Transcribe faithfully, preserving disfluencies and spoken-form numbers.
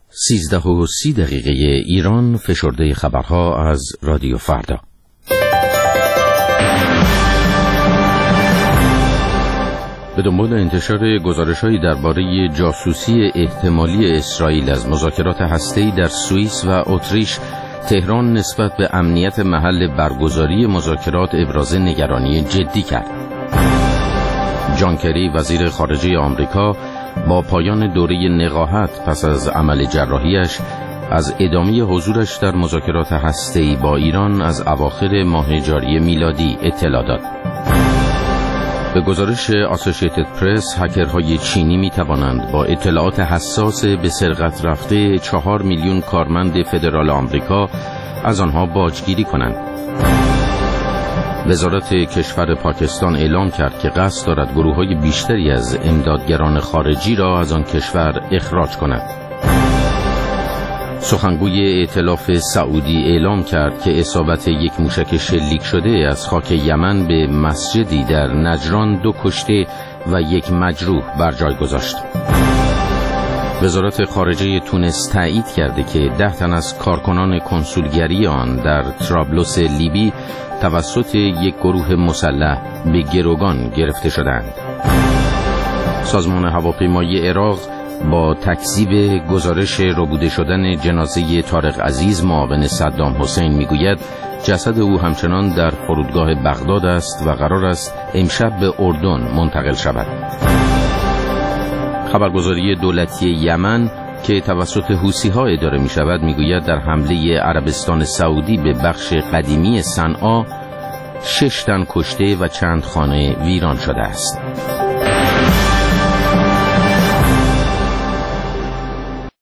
سیزده و سی دقیقه ایران، فشرده خبرها از رادیو فردا. به دنبال انتشار گزارش‌هایی درباره جاسوسی احتمالی اسرائیل از مذاکرات هسته‌ای در سوئیس و اتریش، تهران نسبت به امنیت محل برگزاری مذاکرات ابراز نگرانی جدی کرد. جان کری وزیر خارجه آمریکا با پایان دوره نقاهت پس از عمل جراحیش از ادامه حضورش در مذاکرات هسته‌ای با ایران از اواخر ماه جاری میلادی اطلاع داد. به گزارش آسوشیتد پرس، هکرهای چینی می توانند با اطلاعات حساس به سرقت رفته چهار میلیون کارمند فدرال آمریکا از آنها باجگیری کنند. وزارت کشور پاکستان اعلام کرد که قصد دارد گروه‌های بیشتری از امدادگران خارجی را از آن کشور اخراج کند. سخنگوی ائتلاف سعودی اعلام کرد که اصابت یک موشک شلیک شده از خاک یمن به مسجدی در نجران دو کشته و یک مجروح بر جای گذاشت. وزارت خارجه تونس تایید کرده که ده تن از کارکنان کنسولگری آن در طرابلس لیبی توسط یک گروه مسلح به گروگان گرفته شدند. سازمان هواپیمایی عراق با تکذیب گزارش ربوده شدن جنازه طارق عزیز معاون صدام حسین میگوید جسد او همچنان در فرودگاه بغداد است و قرار است امشب به اردن منتقل شود. خبرگزاری دولتی یمن که توسط حوثی‌ها اداره می شود می گوید در حمله عربستان سعودی به بخش قدیمی صنعا شش تن کشته و چند خانه ویران شده است.